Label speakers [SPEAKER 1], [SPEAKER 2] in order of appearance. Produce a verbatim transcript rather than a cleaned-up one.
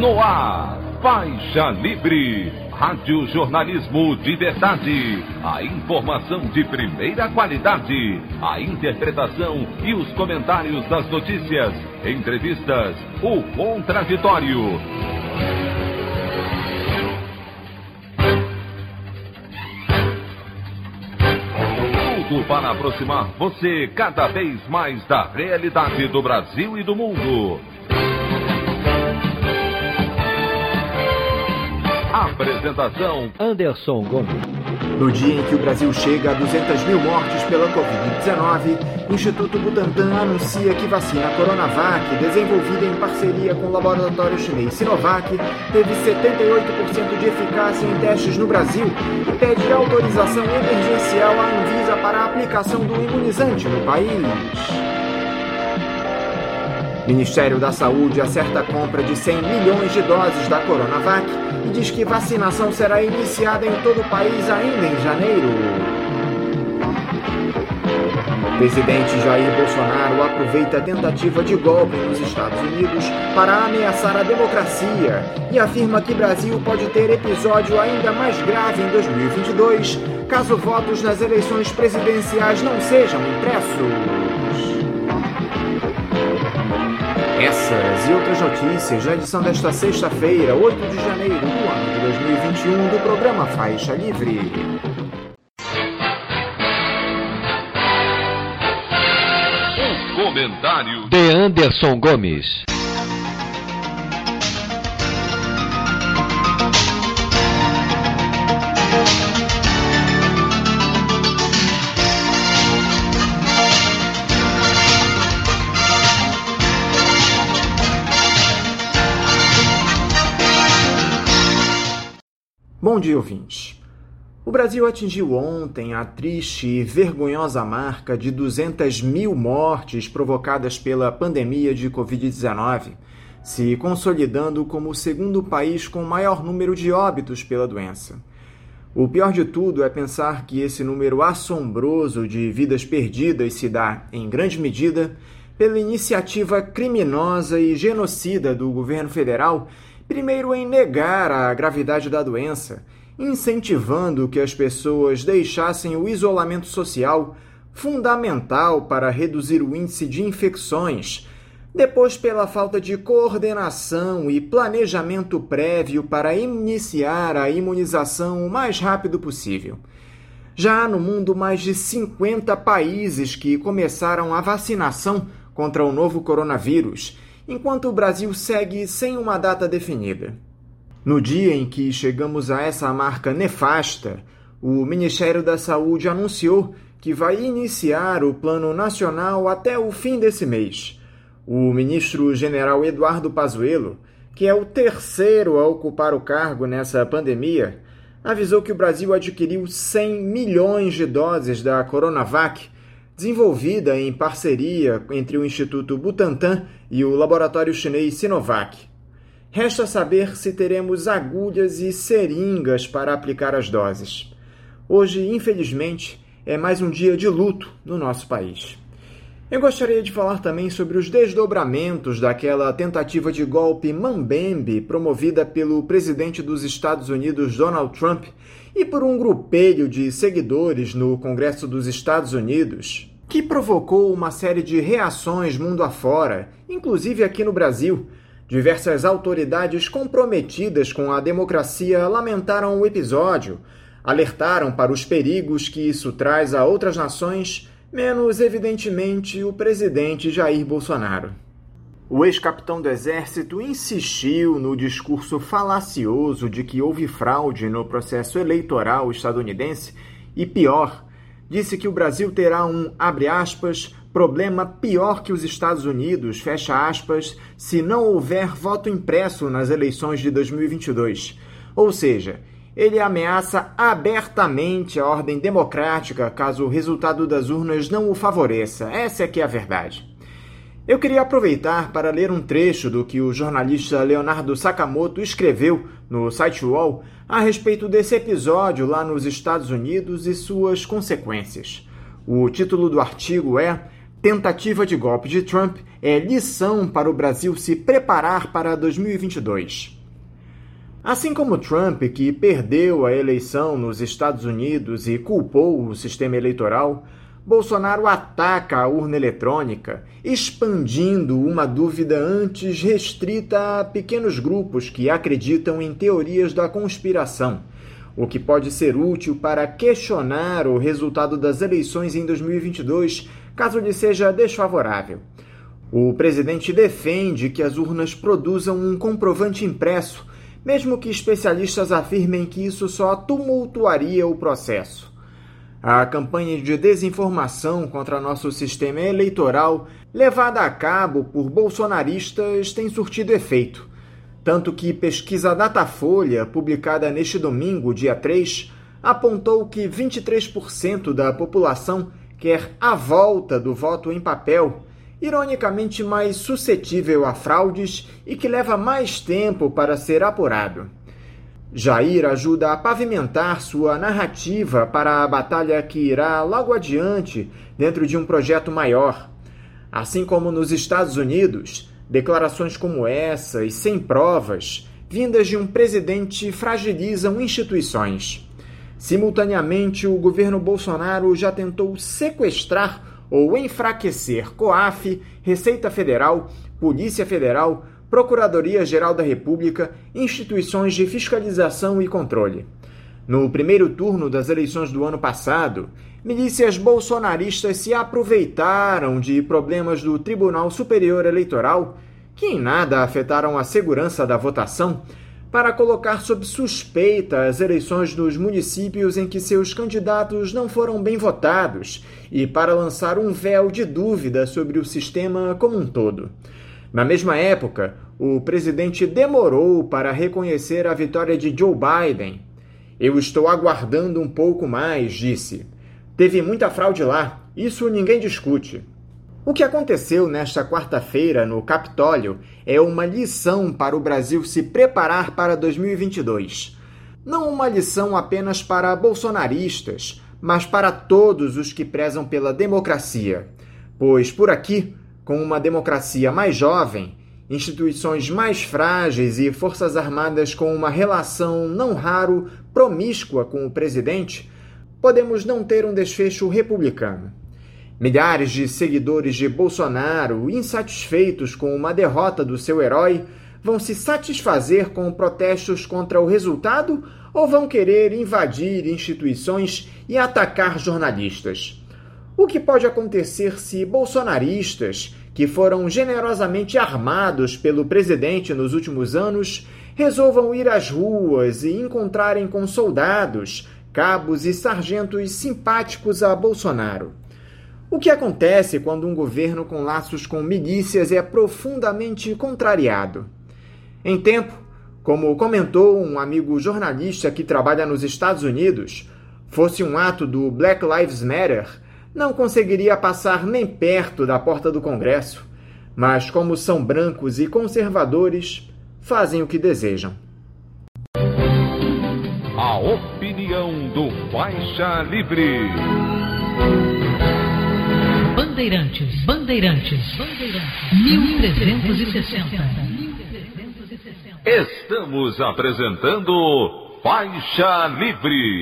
[SPEAKER 1] No ar, Faixa Livre, rádio jornalismo de verdade, a informação de primeira qualidade, a interpretação e os comentários das notícias, entrevistas, o contraditório. Tudo para aproximar você cada vez mais da realidade do Brasil e do mundo. Apresentação:
[SPEAKER 2] Anderson Gomes.
[SPEAKER 3] No dia em que o Brasil chega a duzentas mil mortes pela covid dezenove, o Instituto Butantan anuncia que vacina Coronavac, desenvolvida em parceria com o laboratório chinês Sinovac, teve setenta e oito por cento de eficácia em testes no Brasil e pede autorização emergencial à Anvisa para a aplicação do imunizante no país. O Ministério da Saúde acerta a compra de cem milhões de doses da Coronavac e diz que vacinação será iniciada em todo o país ainda em janeiro. O presidente Jair Bolsonaro aproveita a tentativa de golpe nos Estados Unidos para ameaçar a democracia e afirma que o Brasil pode ter episódio ainda mais grave em dois mil e vinte e dois, caso votos nas eleições presidenciais não sejam impressos. Essas e outras notícias na edição desta sexta-feira, oito de janeiro do ano de dois mil e vinte e um, do programa Faixa Livre.
[SPEAKER 1] O comentário
[SPEAKER 2] de Anderson Gomes.
[SPEAKER 3] Bom dia, ouvintes. O Brasil atingiu ontem a triste e vergonhosa marca de duzentas mil mortes provocadas pela pandemia de covid dezenove, se consolidando como o segundo país com maior número de óbitos pela doença. O pior de tudo é pensar que esse número assombroso de vidas perdidas se dá, em grande medida, pela iniciativa criminosa e genocida do governo federal, primeiro em negar a gravidade da doença, incentivando que as pessoas deixassem o isolamento social, fundamental para reduzir o índice de infecções, depois pela falta de coordenação e planejamento prévio para iniciar a imunização o mais rápido possível. Já há no mundo mais de cinquenta países que começaram a vacinação contra o novo coronavírus, enquanto o Brasil segue sem uma data definida. No dia em que chegamos a essa marca nefasta, o Ministério da Saúde anunciou que vai iniciar o Plano Nacional até o fim desse mês. O ministro-general Eduardo Pazuello, que é o terceiro a ocupar o cargo nessa pandemia, avisou que o Brasil adquiriu cem milhões de doses da Coronavac, desenvolvida em parceria entre o Instituto Butantan e o laboratório chinês Sinovac. Resta saber se teremos agulhas e seringas para aplicar as doses. Hoje, infelizmente, é mais um dia de luto no nosso país. Eu gostaria de falar também sobre os desdobramentos daquela tentativa de golpe mambembe promovida pelo presidente dos Estados Unidos, Donald Trump, e por um grupelho de seguidores no Congresso dos Estados Unidos, que provocou uma série de reações mundo afora, inclusive aqui no Brasil. Diversas autoridades comprometidas com a democracia lamentaram o episódio, alertaram para os perigos que isso traz a outras nações, menos, evidentemente, o presidente Jair Bolsonaro. O ex-capitão do Exército insistiu no discurso falacioso de que houve fraude no processo eleitoral estadunidense e, pior, disse que o Brasil terá um, abre aspas, problema pior que os Estados Unidos, fecha aspas, se não houver voto impresso nas eleições de dois mil e vinte e dois. Ou seja, ele ameaça abertamente a ordem democrática caso o resultado das urnas não o favoreça. Essa é que é a verdade. Eu queria aproveitar para ler um trecho do que o jornalista Leonardo Sakamoto escreveu no site U O L a respeito desse episódio lá nos Estados Unidos e suas consequências. O título do artigo é Tentativa de golpe de Trump é lição para o Brasil se preparar para dois mil e vinte e dois. Assim como Trump, que perdeu a eleição nos Estados Unidos e culpou o sistema eleitoral, Bolsonaro ataca a urna eletrônica, expandindo uma dúvida antes restrita a pequenos grupos que acreditam em teorias da conspiração, o que pode ser útil para questionar o resultado das eleições em dois mil e vinte e dois, caso lhe seja desfavorável. O presidente defende que as urnas produzam um comprovante impresso, mesmo que especialistas afirmem que isso só tumultuaria o processo. A campanha de desinformação contra nosso sistema eleitoral, levada a cabo por bolsonaristas, tem surtido efeito. Tanto que pesquisa Datafolha, publicada neste domingo, dia três, apontou que vinte e três por cento da população quer a volta do voto em papel, ironicamente mais suscetível a fraudes e que leva mais tempo para ser apurado. Jair ajuda a pavimentar sua narrativa para a batalha que irá logo adiante dentro de um projeto maior. Assim como nos Estados Unidos, declarações como essa e sem provas, vindas de um presidente, fragilizam instituições. Simultaneamente, o governo Bolsonaro já tentou sequestrar ou enfraquecer COAF, Receita Federal, Polícia Federal, Procuradoria-Geral da República, instituições de fiscalização e controle. No primeiro turno das eleições do ano passado, milícias bolsonaristas se aproveitaram de problemas do Tribunal Superior Eleitoral, que em nada afetaram a segurança da votação, para colocar sob suspeita as eleições dos municípios em que seus candidatos não foram bem votados e para lançar um véu de dúvida sobre o sistema como um todo. Na mesma época, o presidente demorou para reconhecer a vitória de Joe Biden. Eu estou aguardando um pouco mais, disse. Teve muita fraude lá, isso ninguém discute. O que aconteceu nesta quarta-feira no Capitólio é uma lição para o Brasil se preparar para dois mil e vinte e dois. Não uma lição apenas para bolsonaristas, mas para todos os que prezam pela democracia. Pois por aqui, com uma democracia mais jovem, instituições mais frágeis e forças armadas com uma relação não raro promíscua com o presidente, podemos não ter um desfecho republicano. Milhares de seguidores de Bolsonaro, insatisfeitos com uma derrota do seu herói, vão se satisfazer com protestos contra o resultado ou vão querer invadir instituições e atacar jornalistas? O que pode acontecer se bolsonaristas, que foram generosamente armados pelo presidente nos últimos anos, resolvam ir às ruas e encontrarem com soldados, cabos e sargentos simpáticos a Bolsonaro? O que acontece quando um governo com laços com milícias é profundamente contrariado? Em tempo, como comentou um amigo jornalista que trabalha nos Estados Unidos, fosse um ato do Black Lives Matter, não conseguiria passar nem perto da porta do Congresso, mas como são brancos e conservadores, fazem o que desejam.
[SPEAKER 1] A opinião do Faixa Livre.
[SPEAKER 4] Bandeirantes, Bandeirantes, Bandeirantes, mil trezentos e sessenta.
[SPEAKER 1] Estamos apresentando Faixa Livre.